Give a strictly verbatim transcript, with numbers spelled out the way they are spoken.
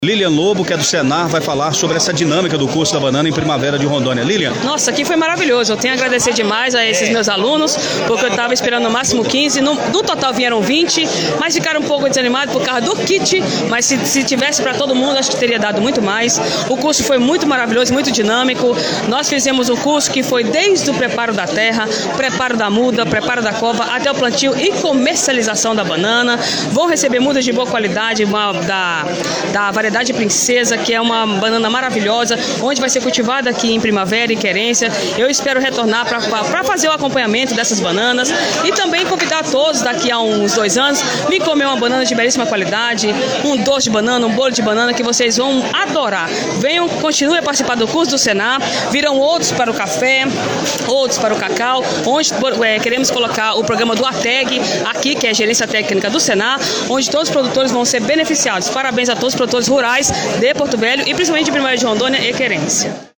Lilian Lobo, que é do Senar, vai falar sobre essa dinâmica do curso da banana em Primavera de Rondônia. Lilian? Nossa, aqui foi maravilhoso. Eu tenho a agradecer demais a esses meus alunos, porque eu estava esperando no máximo quinze. No, no total vieram vinte, mas ficaram um pouco desanimados por causa do kit. Mas se, se tivesse para todo mundo, acho que teria dado muito mais. O curso foi muito maravilhoso, muito dinâmico. Nós fizemos um curso que foi desde o preparo da terra, preparo da muda, preparo da cova, até o plantio e comercialização da banana. Vão receber mudas de boa qualidade, uma, da, da variedade Princesa, que é uma banana maravilhosa, onde vai ser cultivada aqui em Primavera e Querência. Eu espero retornar para fazer o acompanhamento dessas bananas e também convidar todos daqui a uns dois anos me comer uma banana de belíssima qualidade, um doce de banana, um bolo de banana que vocês vão adorar. Venham, continuem a participar do curso do Senar, virão outros para o café, outros para o cacau, onde é, queremos colocar o programa do ATEG aqui, que é a gerência técnica do Senar, onde todos os produtores vão ser beneficiados. Parabéns a todos os produtores rurais de Porto Velho e principalmente de Primavera de Rondônia e Querência.